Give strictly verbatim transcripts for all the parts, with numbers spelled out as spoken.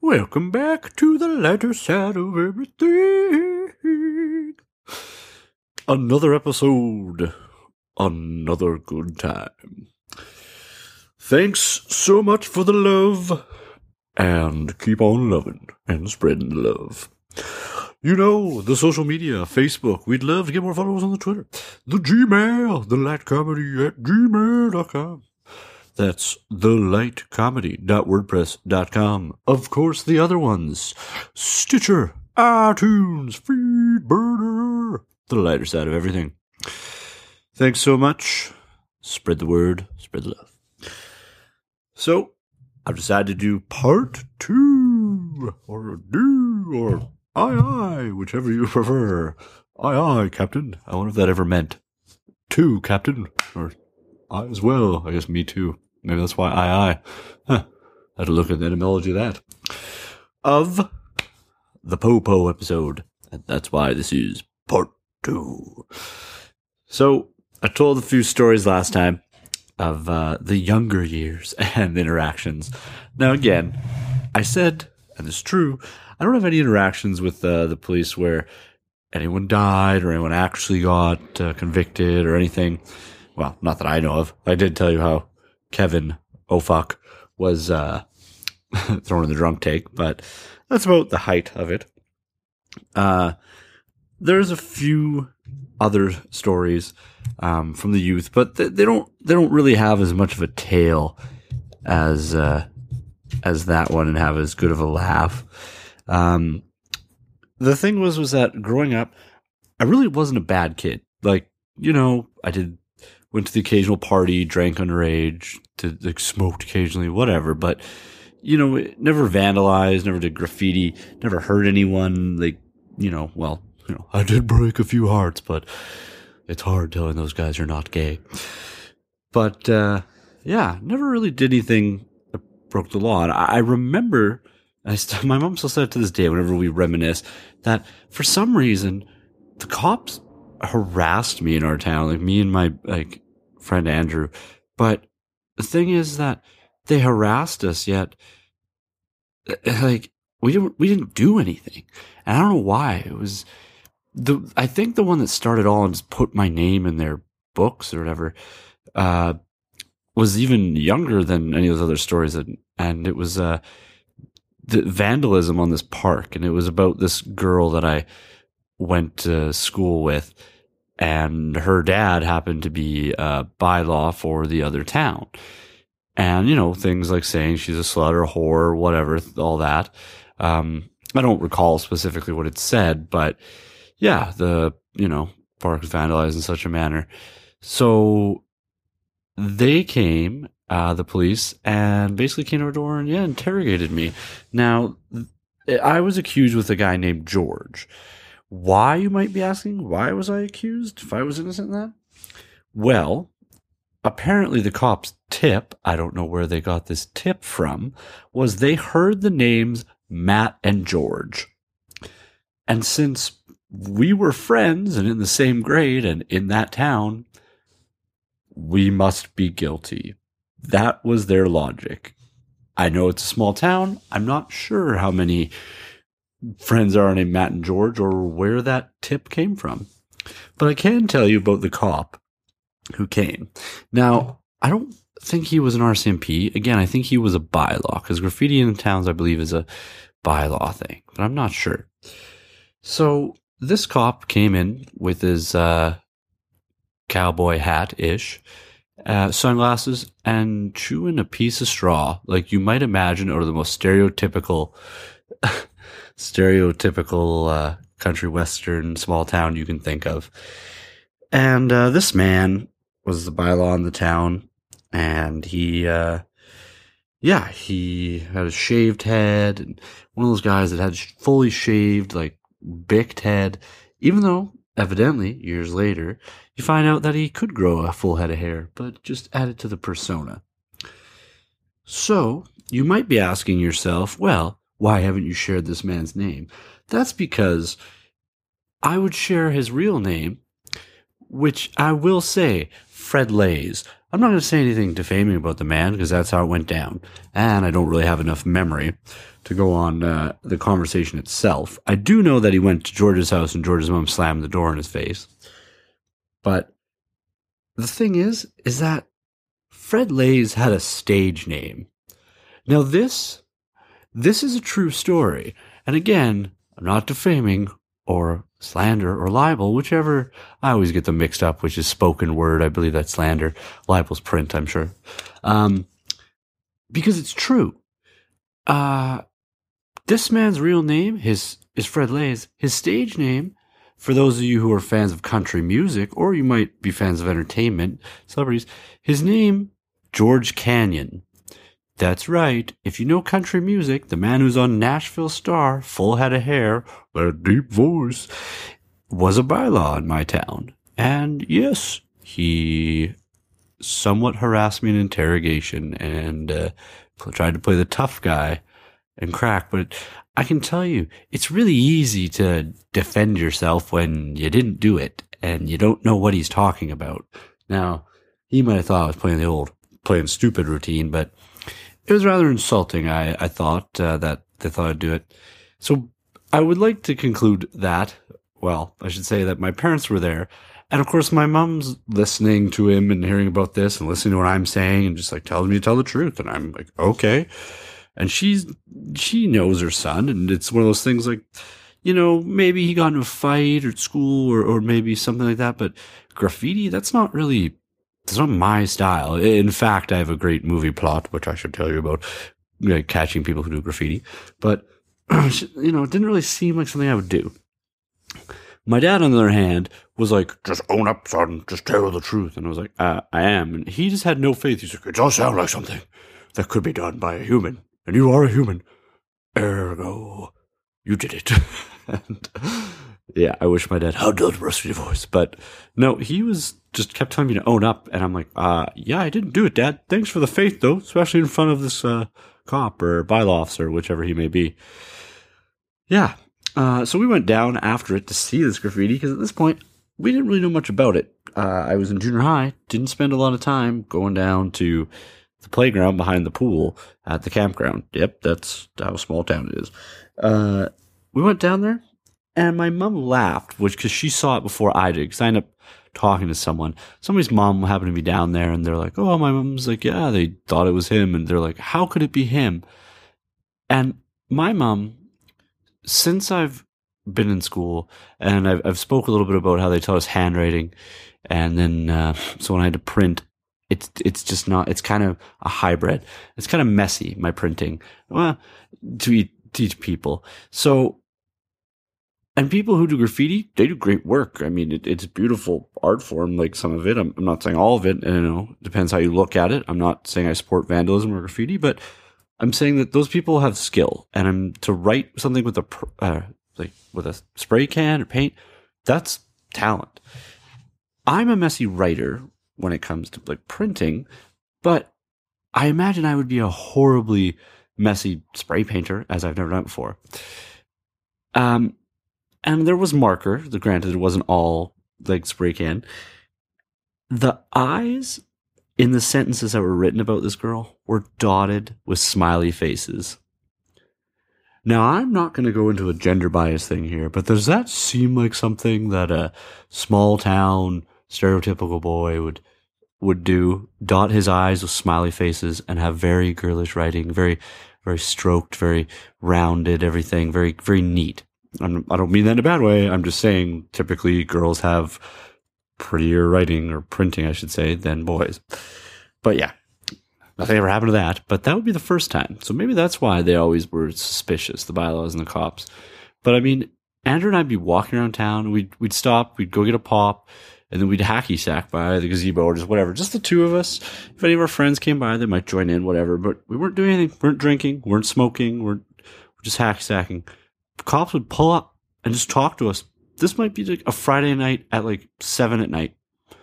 Welcome back to the lighter side of everything. Another episode. Another good time. Thanks so much for the love. And keep on loving and spreading the love. You know, the social media, Facebook. We'd love to get more followers on the Twitter. The Gmail, the light comedy at gmail dot com. That's the light comedy dot wordpress dot com. Of course, the other ones. Stitcher, iTunes, Feedburner. The lighter side of everything. Thanks so much. Spread the word, spread the love. So, I've decided to do part two, or do, or aye aye, whichever you prefer. Aye aye, Captain. I wonder if that ever meant two, Captain, or I as well. I guess me too. Maybe that's why aye aye. Huh. I had to look at the etymology of that. Of the Po-Po episode. And that's why this is part two. So, I told a few stories last time of uh, the younger years and interactions. Now, again, I said, and it's true, I don't have any interactions with uh, the police where anyone died or anyone actually got uh, convicted or anything. Well, not that I know of. I did tell you how Kevin, oh fuck, was uh, thrown in the drunk tank, but that's about the height of it. Uh, there's a few other stories um, from the youth, but they, they don't they don't really have as much of a tale as uh, as that one and have as good of a laugh. Um, the thing was was that growing up, I really wasn't a bad kid. Like, you know, I did went to the occasional party, drank underage, to like smoked occasionally, whatever. But you know, never vandalized, never did graffiti, never hurt anyone. Like, you know, well, you know, I did break a few hearts, but it's hard telling those guys you're not gay. But uh, yeah, never really did anything that broke the law. And I remember, I st- my mom still said it to this day whenever we reminisce, that for some reason the cops harassed me in our town, like me and my like friend Andrew. But the thing is that they harassed us, yet like we didn't we didn't do anything, and I don't know why. It was the I think the one that started all and just put my name in their books or whatever uh, was even younger than any of those other stories, and, and it was uh, the vandalism on this park, and it was about this girl that I went to school with, and her dad happened to be a bylaw for the other town. And, you know, things like saying she's a slut or a whore, whatever, all that. Um, I don't recall specifically what it said, but yeah, the, you know, park was vandalized in such a manner. So they came, uh, the police, and basically came to our door and, yeah, interrogated me. Now, I was accused with a guy named George. Why, you might be asking? Why was I accused if I was innocent in that? Well, apparently the cops' tip, I don't know where they got this tip from, was they heard the names Matt and George. And since we were friends and in the same grade and in that town, we must be guilty. That was their logic. I know it's a small town. I'm not sure how many friends are named Matt and George or where that tip came from. But I can tell you about the cop who came. Now, I don't think he was an R C M P. Again, I think he was a bylaw, because graffiti in towns, I believe, is a bylaw thing, but I'm not sure. So this cop came in with his uh, cowboy hat-ish, uh, sunglasses, and chewing a piece of straw, like you might imagine, or the most stereotypical stereotypical uh, country western small town you can think of. And uh, this man was the bylaw in the town, and he, uh, yeah, he had a shaved head, and one of those guys that had fully shaved, like, bicked head, even though, evidently, years later, you find out that he could grow a full head of hair, but just added to the persona. So, you might be asking yourself, well, why haven't you shared this man's name? That's because I would share his real name which I will say, Fred Lays. I'm not going to say anything defaming about the man because that's how it went down. And I don't really have enough memory to go on uh, the conversation itself. I do know that he went to George's house and George's mom slammed the door in his face. But the thing is, is that Fred Lays had a stage name. Now this, this is a true story. And again, I'm not defaming or slander or libel, whichever. I always get them mixed up, which is spoken word. I believe that's slander. Libel's print, I'm sure. Um, because it's true. Uh, this man's real name his, is Fred Lays. His stage name, for those of you who are fans of country music, or you might be fans of entertainment, celebrities, his name, George Canyon. That's right. If you know country music, the man who's on Nashville Star, full head of hair, that deep voice, was a bylaw in my town. And yes, he somewhat harassed me in interrogation and uh, tried to play the tough guy and crack. But I can tell you, it's really easy to defend yourself when you didn't do it and you don't know what he's talking about. Now, he might have thought I was playing the old playing stupid routine, but it was rather insulting, I, I thought, uh, that they thought I'd do it. So I would like to conclude that, well, I should say that my parents were there. And of course, my mom's listening to him and hearing about this and listening to what I'm saying and just like telling me to tell the truth. And I'm like, okay. And she's, she knows her son. And it's one of those things like, you know, maybe he got in a fight at school or, or maybe something like that. But graffiti, that's not really, it's not my style. In fact, I have a great movie plot, which I should tell you about, you know, catching people who do graffiti. But, you know, it didn't really seem like something I would do. My dad, on the other hand, was like, just own up, son. Just tell the truth. And I was like, uh, I am. And he just had no faith. He's like, it does sound like something that could be done by a human. And you are a human. Ergo, you did it. And yeah, I wish my dad had a rusty voice. But no, he was just kept telling me to own up. And I'm like, uh, yeah, I didn't do it, Dad. Thanks for the faith, though, especially in front of this uh, cop or bylaw officer, whichever he may be. Yeah. Uh, so we went down after it to see this graffiti because at this point, we didn't really know much about it. Uh, I was in junior high, didn't spend a lot of time going down to the playground behind the pool at the campground. Yep, that's how small town it is. Uh, we went down there, and my mom laughed, which because she saw it before I did, because I ended up talking to someone. Somebody's mom happened to be down there, and they're like, oh, my mom's like, yeah, they thought it was him, and they're like, how could it be him? And my mom, since I've been in school, and I've, I've spoke a little bit about how they taught us handwriting, and then uh, so when I had to print, it's it's just not. It's kind of a hybrid. It's kind of messy, my printing, well, to eat, teach people. So, and people who do graffiti, they do great work. I mean, it, it's a beautiful art form. Like some of it, I'm, I'm not saying all of it. And, you know, it depends how you look at it. I'm not saying I support vandalism or graffiti, but I'm saying that those people have skill, and I'm to write something with a uh, like with a spray can or paint. That's talent. I'm a messy writer when it comes to like printing, but I imagine I would be a horribly messy spray painter, as I've never done it before. Um, and there was marker. The granted, it wasn't all like spray can. The eyes in the sentences that were written about this girl were dotted with smiley faces. Now, I'm not going to go into a gender bias thing here, but does that seem like something that a small town stereotypical boy would would do? Dot his eyes with smiley faces and have very girlish writing, very, very stroked, very rounded, everything, very, very neat. I'm, I don't mean that in a bad way. I'm just saying typically girls have prettier writing or printing, I should say, than boys. But yeah, nothing ever happened to that. But that would be the first time. So maybe that's why they always were suspicious, the bylaws and the cops. But I mean, Andrew and I'd be walking around town. We'd we'd stop. We'd go get a pop, and then we'd hacky sack by the gazebo or just whatever. Just the two of us. If any of our friends came by, they might join in, whatever. But we weren't doing anything. We weren't drinking. We weren't smoking. We we're just hacky sacking. Cops would pull up and just talk to us. This might be like a Friday night at like seven at night.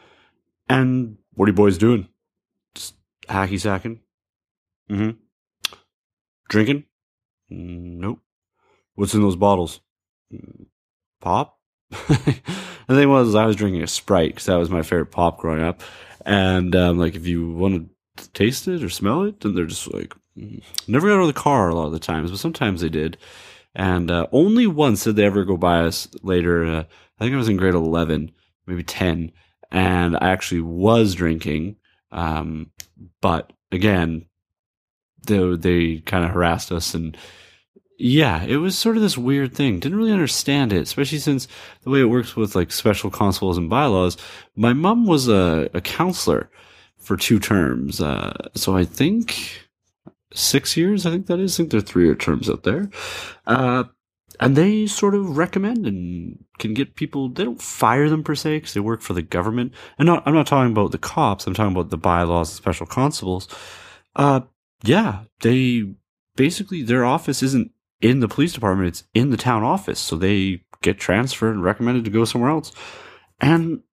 And what are you boys doing? Just hacky sacking? Mm-hmm. Drinking? Mm, nope. What's in those bottles? Mm, pop? the thing was, I was drinking a Sprite because that was my favorite pop growing up. And um, like, if you want to taste it or smell it, then they're just like, mm. Never got out of the car a lot of the times, but sometimes they did. And uh, only once did they ever go by us later. Uh, I think I was in grade eleven, maybe ten, and I actually was drinking. Um, but again, they, they kind of harassed us, and yeah, it was sort of this weird thing. Didn't really understand it, especially since the way it works with like special constables and bylaws. My mom was a, a counselor for two terms. Uh, so I think six years, I think that is. I think there are three-year terms out there. Uh, and they sort of recommend and can get people, they don't fire them per se because they work for the government. And not, I'm not talking about the cops. I'm talking about the bylaws and special constables. Uh, yeah, they basically, their office isn't in the police department. It's in the town office. So they get transferred and recommended to go somewhere else. And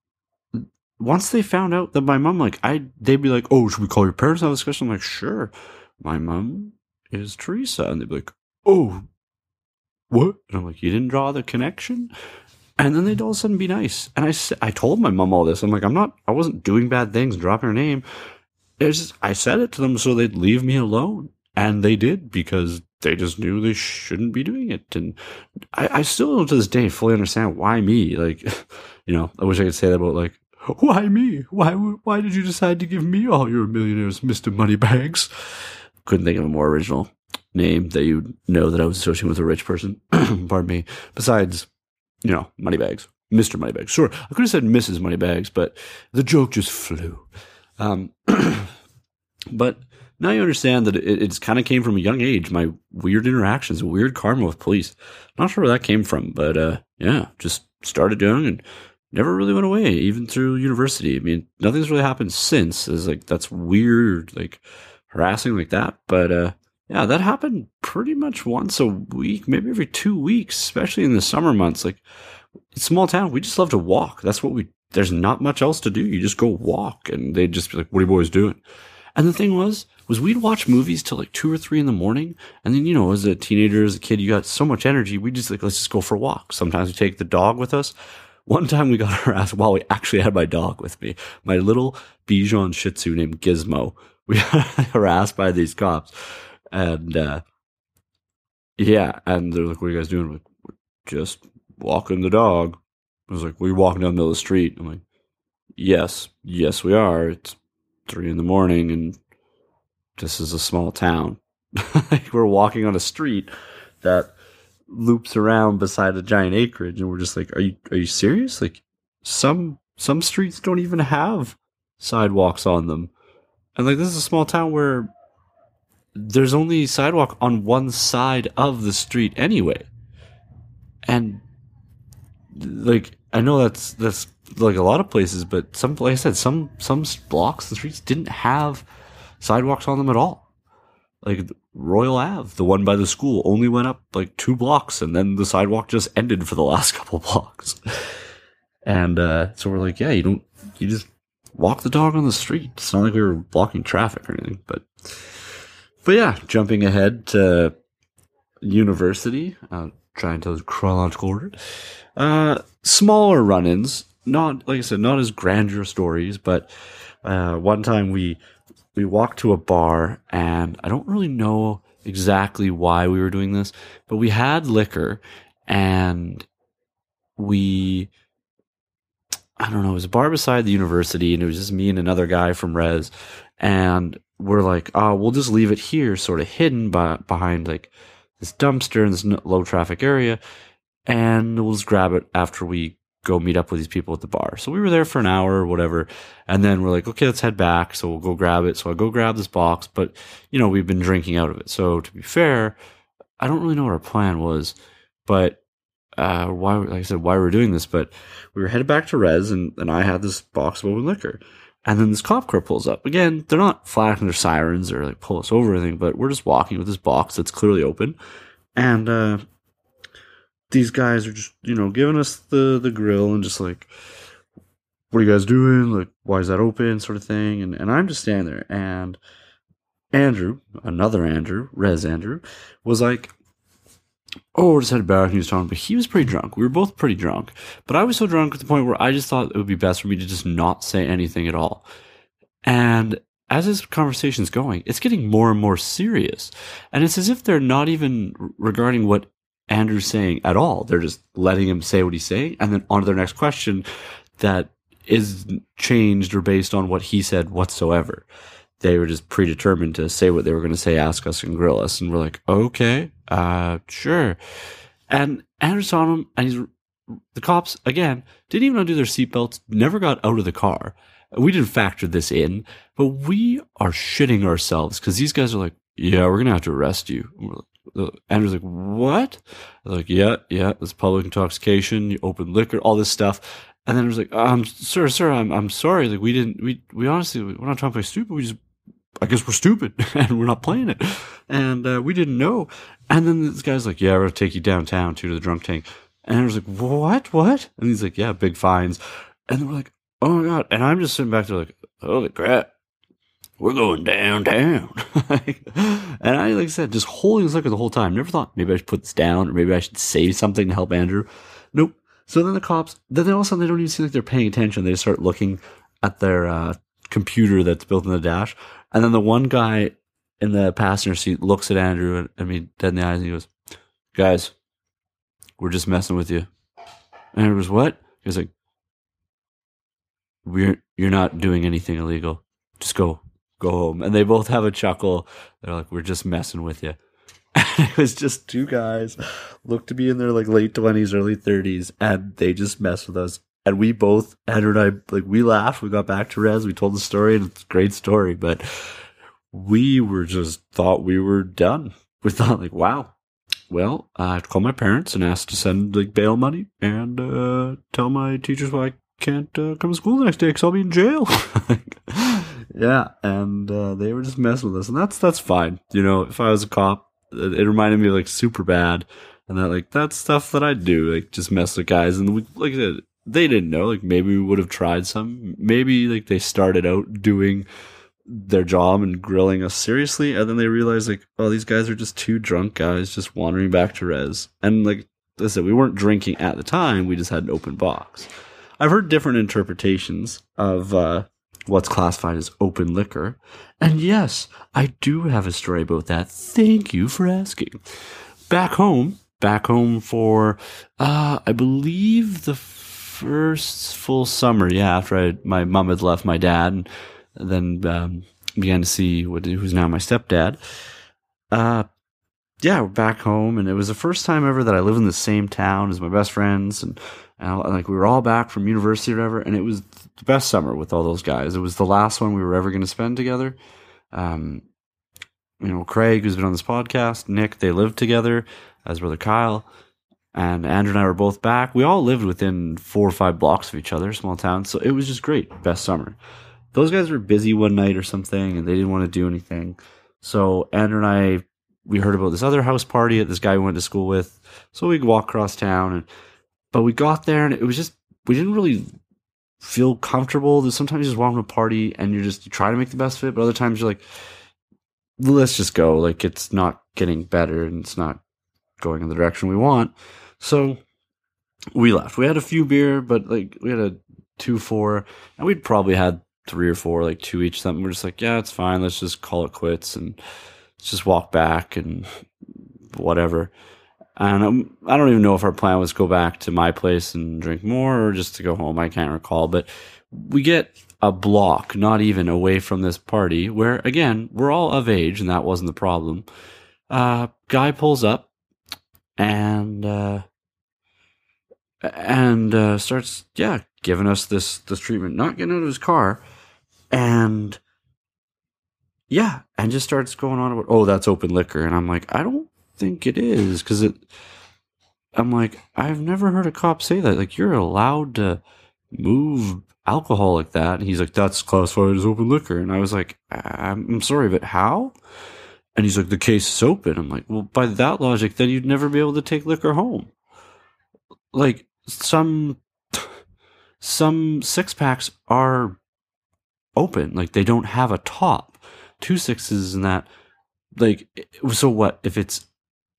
once they found out that my mom, like, I, they'd be like, oh, should we call your parents and have a discussion? I'm like, sure. My mom is Teresa. And they'd be like, oh, what? And I'm like, you didn't draw the connection? And then they'd all of a sudden be nice. And I, I told my mom all this. I'm like, I'm not, I wasn't doing bad things and dropping her name. It's just, I said it to them so they'd leave me alone. And they did, because they just knew they shouldn't be doing it. And I, I still don't to this day fully understand why me. Like, you know, I wish I could say that about like, why me? Why, why did you decide to give me all your millionaires, Mister Moneybags? Couldn't think of a more original name that you know that I was associating with a rich person. Pardon me. Besides, you know, Moneybags. Mister Moneybags. Sure, I could have said Missus Moneybags, but the joke just flew. Um, but now you understand that it, it's kind of came from a young age. My weird interactions, weird karma with police. Not sure where that came from, but uh, yeah, just started young and never really went away, even through university. I mean, nothing's really happened since. It's like, that's weird, like harassing like that. But uh, yeah, that happened pretty much once a week, maybe every two weeks, especially in the summer months. Like, it's a small town. We just love to walk. That's what we, there's not much else to do. You just go walk, and they'd just be like, what are you boys doing? And the thing was, was we'd watch movies till like two or three in the morning. And then, you know, as a teenager, as a kid, you got so much energy. We just like, let's just go for a walk. Sometimes we take the dog with us. One time we got harassed while we actually had my dog with me, my little Bichon Shih Tzu named Gizmo. We got harassed by these cops. And, uh, yeah. And they're like, what are you guys doing? I'm like, we're just walking the dog. I was like, well, you're walking down the middle of the street. I'm like, yes, yes, we are. It's three in the morning and this is a small town. Like, we're walking on a street that loops around beside a giant acreage, and we're just like, are you are you serious? Like, some some streets don't even have sidewalks on them. And like, this is a small town where there's only sidewalk on one side of the street anyway. And like, I know that's that's like a lot of places, but some, like I said, some some blocks and streets didn't have sidewalks on them at all. Like Royal Ave, the one by the school, only went up like two blocks, and then the sidewalk just ended for the last couple blocks. And uh, so we're like, yeah, you don't, you just walk the dog on the street. It's not like we were blocking traffic or anything. But, but yeah, jumping ahead to university, uh, trying to tell the chronological order. Uh, smaller run-ins, not, like I said, not as grandeur stories, but uh, one time we we walked to a bar, and I don't really know exactly why we were doing this, but we had liquor, and we, I don't know, it was a bar beside the university, and it was just me and another guy from Res, and we're like, oh, we'll just leave it here, sort of hidden by, behind like this dumpster in this low traffic area, and we'll just grab it after we go meet up with these people at the bar. So we were there for an hour or whatever, and then we're like, okay, let's head back. So we'll go grab it. So I go grab this box, but you know, we've been drinking out of it. So to be fair, I don't really know what our plan was, but uh, why, like I said, why we were doing this, but we were headed back to Res, and, and I had this box of open liquor. And then this cop car pulls up. Again, they're not flashing their sirens or like pull us over or anything, but we're just walking with this box that's clearly open. And, uh, these guys are just, you know, giving us the, the grill and just like, what are you guys doing? Like, why is that open? Sort of thing. And, and I'm just standing there, and Andrew, another Andrew, Res Andrew, was like, oh, just had a bad news on, but he was pretty drunk. We were both pretty drunk, but I was so drunk at the point where I just thought it would be best for me to just not say anything at all. And as this conversation's going, it's getting more and more serious. And it's as if they're not even regarding what Andrew's saying at all. They're just letting him say what he's saying, and then on to their next question that is changed or based on what he said whatsoever. They were just predetermined to say what they were going to say, ask us, and grill us. And we're like, okay, uh, sure. And Andrew saw him, and he's, the cops, again, didn't even undo their seatbelts, never got out of the car. We didn't factor this in, but we are shitting ourselves because these guys are like, yeah, we're going to have to arrest you. And we're like, Andrew's like, what? They're like, yeah, yeah, it's public intoxication, you open liquor, all this stuff. And then it was like, um, sir, sir, I'm, I'm sorry. Like, we didn't, we, we honestly, we're not trying to play stupid. We just, I guess we're stupid and we're not playing it. And, uh, we didn't know. And then this guy's like, yeah, we're going to take you downtown too to the drunk tank. And I was like, what, what? And he's like, yeah, big fines. And then we're like, oh my God. And I'm just sitting back there like, holy crap, we're going downtown. And I, like I said, just holding this liquor the whole time. Never thought maybe I should put this down or maybe I should say something to help Andrew. Nope. So then the cops, then all of a sudden they don't even seem like they're paying attention. They just start looking at their uh, computer that's built in the dash. And then the one guy in the passenger seat looks at Andrew and I mean, dead in the eyes, and he goes, guys, we're just messing with you. And Andrew goes, what? He was like, we're, you're not doing anything illegal. Just go, go home. And they both have a chuckle. They're like, we're just messing with you. And it was just two guys, looked to be in their like late twenties, early thirties, and they just messed with us. And we both, Andrew and I, like we laughed. We got back to Res. We told the story, and it's a great story. But we were just thought we were done. We thought like, wow. Well, I have to call my parents and ask to send like bail money and uh, tell my teachers why I can't uh, come to school the next day because I'll be in jail. Yeah, and uh, they were just messing with us, and that's that's fine. You know, if I was a cop, it, it reminded me of like Superbad, and that like that's stuff that I do, like just mess with guys. And we, like I said, they didn't know. Like maybe we would have tried some. Maybe like they started out doing their job and grilling us seriously, and then they realized like, oh, these guys are just two drunk guys just wandering back to Res. And like I said, we weren't drinking at the time. We just had an open box. I've heard different interpretations of uh, what's classified as open liquor. And yes, I do have a story about that. Thank you for asking. Back home, back home for, uh, I believe the first full summer, yeah, after I, my mom had left my dad and then um, began to see what who's now my stepdad. Uh, yeah, we're back home, and it was the first time ever that I lived in the same town as my best friends, and, and like we were all back from university or whatever, and it was the best summer with all those guys. It was the last one we were ever going to spend together. Um, you know, Craig, who's been on this podcast, Nick, they lived together, as brother Kyle, and Andrew and I were both back. We all lived within four or five blocks of each other, small town, so it was just great, best summer. Those guys were busy one night or something, and they didn't want to do anything. So Andrew and I, we heard about this other house party at this guy we went to school with. So we walked across town, and but we got there, and it was just, we didn't really feel comfortable. There's sometimes you just walk to a party, and you're just, you try to make the best of it, but other times you're like, let's just go. Like, it's not getting better, and it's not going in the direction we want. So we left. We had a few beer, but like, we had a two, four, and we'd probably had three or four, like two each, something. We're just like, yeah, it's fine. Let's just call it quits and let's just walk back and whatever. And um, I don't even know if our plan was to go back to my place and drink more or just to go home. I can't recall. But we get a block, not even away from this party, where, again, we're all of age, and that wasn't the problem. Uh, guy pulls up and uh, and uh, starts, yeah, giving us this this treatment, not getting out of his car. And yeah, and just starts going on about, oh, that's open liquor. And I'm like, I don't think it is, because it, I'm like, I've never heard a cop say that. Like, you're allowed to move alcohol like that. And he's like, that's classified as open liquor. And I was like, I'm, I'm sorry, but how? And he's like, the case is open. I'm like, well, by that logic, then you'd never be able to take liquor home. Like, some, some six packs are open, like they don't have a top. Two sixes and that, like, so what if it's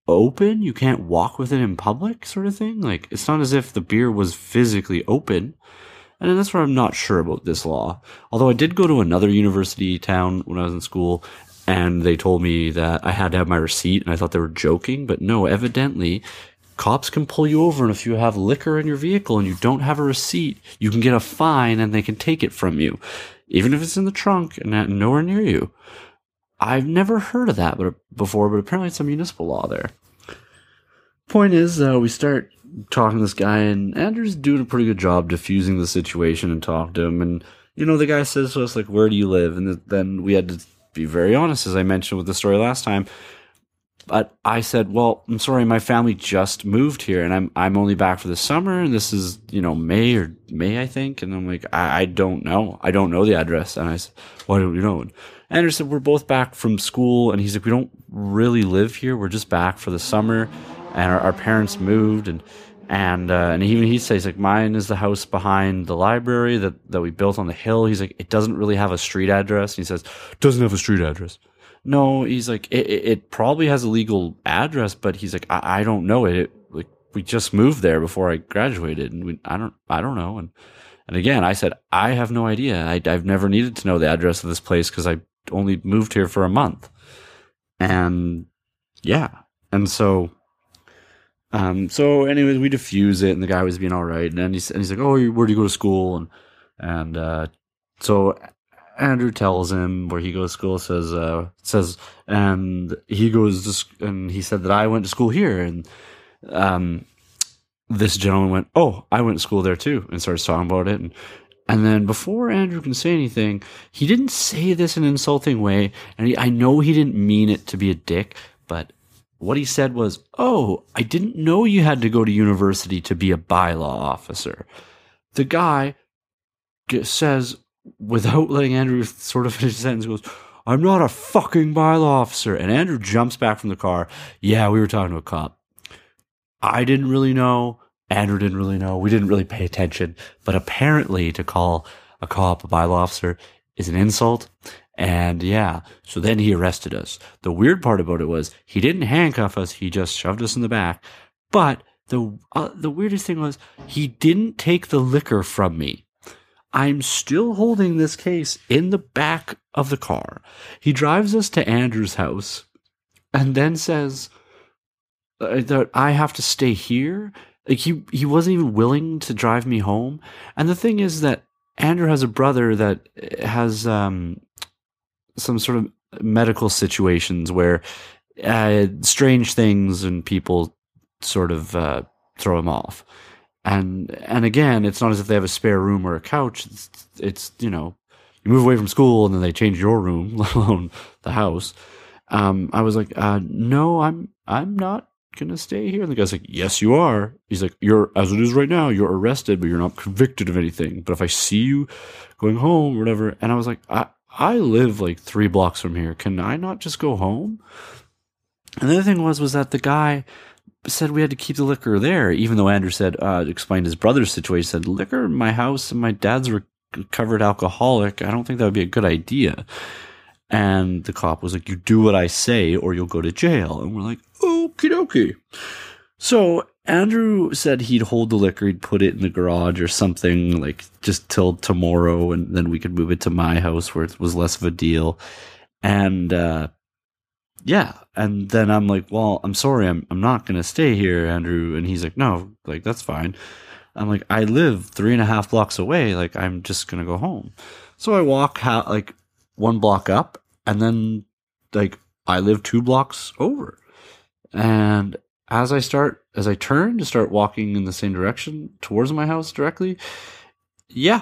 open. You can't walk with it in public, sort of thing. Like, it's not as if the beer was physically open. And that's where I'm not sure about this law. Although I did go to another university town when I was in school, and they told me that I had to have my receipt, and I thought they were joking. But no, evidently, cops can pull you over, and if you have liquor in your vehicle and you don't have a receipt, you can get a fine, and they can take it from you, even if it's in the trunk and nowhere near you. I've never heard of that before, but apparently it's a municipal law there. Point is, uh, we start talking to this guy, and Andrew's doing a pretty good job diffusing the situation and talking to him. And, you know, the guy says to us, like, where do you live? And then we had to be very honest, as I mentioned with the story last time. But I said, well, I'm sorry, my family just moved here, and I'm I'm only back for the summer, and this is, you know, May or May, I think. And I'm like, I, I don't know. I don't know the address. And I said, why don't you know? And Andrew said, we're both back from school, and he's like, we don't really live here. We're just back for the summer, and our, our parents moved, and and uh, and even he says, like, mine is the house behind the library that, that we built on the hill. He's like, it doesn't really have a street address. And he says, doesn't have a street address. No, he's like, it, it, it probably has a legal address, but he's like, I, I don't know it. it. Like, we just moved there before I graduated, and we, I don't, I don't know. And and again, I said, I have no idea. I, I've never needed to know the address of this place because I only moved here for a month. And yeah, and so, um, so anyways, we diffuse it, and the guy was being all right, and then he's and he's like, oh, where do you go to school? And and uh, so. Andrew tells him where he goes to school, says, uh, says, and he goes to, sc- and he said that I went to school here. And, um, this gentleman went, oh, I went to school there too, and starts talking about it. And, and then before Andrew can say anything, he didn't say this in an insulting way. And he, I know he didn't mean it to be a dick, but what he said was, oh, I didn't know you had to go to university to be a bylaw officer. The guy g- says, without letting Andrew sort of finish the sentence, goes, I'm not a fucking bylaw officer. And Andrew jumps back from the car. Yeah, we were talking to a cop. I didn't really know. Andrew didn't really know. We didn't really pay attention. But apparently to call a cop a bylaw officer is an insult. And yeah, so then he arrested us. The weird part about it was he didn't handcuff us. He just shoved us in the back. But the uh, the weirdest thing was he didn't take the liquor from me. I'm still holding this case in the back of the car. He drives us to Andrew's house and then says uh, that I have to stay here. Like, he, he wasn't even willing to drive me home. And the thing is that Andrew has a brother that has um, some sort of medical situations where uh, strange things and people sort of uh, throw him off. And and again, it's not as if they have a spare room or a couch. It's, it's you know, you move away from school and then they change your room, let alone the house. Um, I was like, uh, no, I'm I'm not gonna stay here. And the guy's like, yes, you are. He's like, you're as it is right now. You're arrested, but you're not convicted of anything. But if I see you going home or whatever, and I was like, I I live like three blocks from here. Can I not just go home? And the other thing was was that the guy said we had to keep the liquor there, even though Andrew said, uh, explained his brother's situation, said, liquor in my house and my dad's recovered alcoholic. I don't think that would be a good idea. And the cop was like, you do what I say or you'll go to jail. And we're like, okie dokie. So Andrew said he'd hold the liquor, he'd put it in the garage or something, like just till tomorrow, and then we could move it to my house where it was less of a deal. And, uh, yeah. And then I'm like, well, I'm sorry, I'm I'm not going to stay here, Andrew. And he's like, no, like, that's fine. I'm like, I live three and a half blocks away. Like, I'm just going to go home. So I walk ha- like one block up, and then like I live two blocks over. And as I start, as I turn to start walking in the same direction towards my house directly, yeah,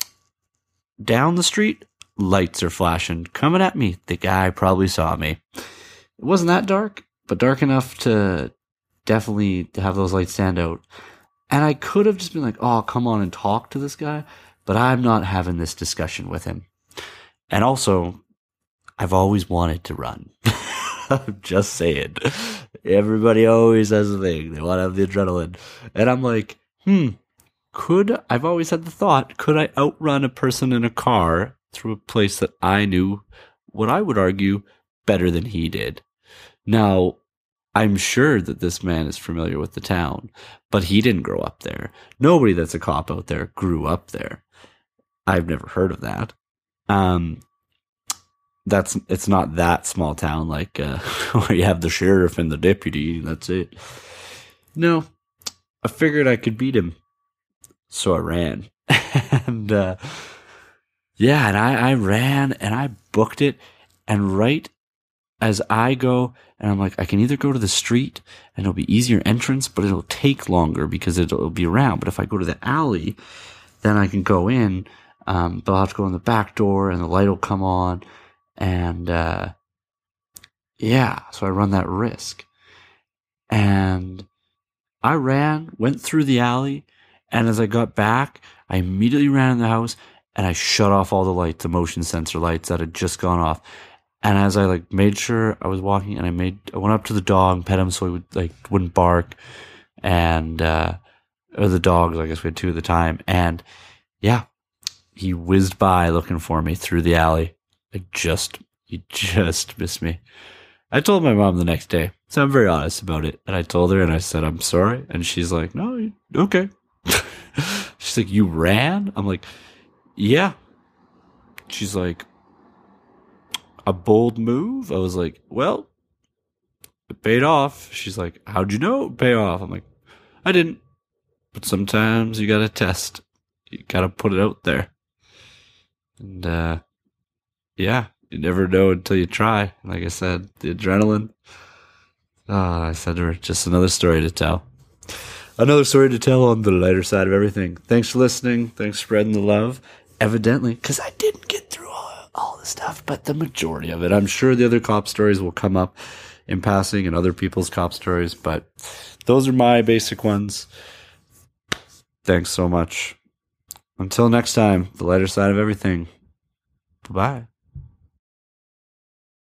down the street, lights are flashing, coming at me. The guy probably saw me. It wasn't that dark, but dark enough to definitely have those lights stand out. And I could have just been like, oh, come on and talk to this guy, but I'm not having this discussion with him. And also, I've always wanted to run. I'm just saying. Everybody always has a thing. They want to have the adrenaline. And I'm like, hmm, could, I've always had the thought, could I outrun a person in a car through a place that I knew, what I would argue, better than he did? Now, I'm sure that this man is familiar with the town, but he didn't grow up there. Nobody that's a cop out there grew up there. I've never heard of that. Um, that's it's not that small town like uh, where you have the sheriff and the deputy. And that's it. No, I figured I could beat him, so I ran. and uh, yeah, and I, I ran and I booked it. And right as I go, and I'm like, I can either go to the street and it'll be easier entrance, but it'll take longer because it'll, it'll be around. But if I go to the alley, then I can go in. Um, but I'll have to go in the back door and the light will come on. And, uh, yeah, so I run that risk. And I ran, went through the alley. And as I got back, I immediately ran in the house and I shut off all the lights, the motion sensor lights that had just gone off. And as I like made sure I was walking, and I made, I went up to the dog, pet him so he would like wouldn't bark, and uh, or the dogs, I guess we had two at the time, and yeah, he whizzed by looking for me through the alley. I just, he just missed me. I told my mom the next day, so I'm very honest about it, and I told her, and I said I'm sorry, and she's like, no, okay. She's like, you ran? I'm like, yeah. She's like, a bold move? I was like, well, it paid off. She's like, how'd you know it paid off? I'm like, I didn't. But sometimes you gotta test. You gotta put it out there. And, uh, yeah, you never know until you try. Like I said, the adrenaline. Oh, I said to her, just another story to tell. Another story to tell on the lighter side of everything. Thanks for listening. Thanks for spreading the love. Evidently, because I didn't get through all all the stuff, but the majority of it. I'm sure the other cop stories will come up in passing and other people's cop stories, but those are my basic ones. Thanks so much. Until next time, the lighter side of everything. Bye-bye.